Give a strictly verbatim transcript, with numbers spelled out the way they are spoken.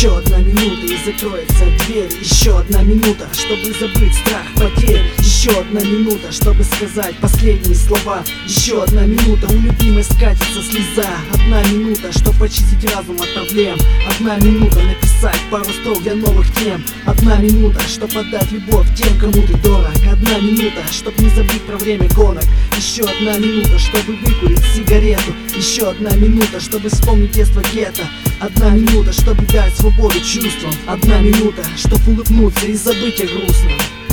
Еще одна минута и закроется дверь. Еще одна минута, чтобы забыть страх потерь. Еще одна минута, чтобы сказать последние слова. Еще одна минута, у любимой скатится слеза. Одна минута, чтобы очистить разум от проблем. Одна минута, написать пару строк для новых тем. Одна минута, чтобы отдать любовь тем, кому ты дорог. Одна минута, чтобы не забыть про время гонок. Еще одна минута, чтобы выкурить сигарету. Еще одна минута, чтобы вспомнить детство гетто. Одна минута, чтобы дать свободу чувствам. Одна минута, чтобы улыбнуться и забыть о грустном.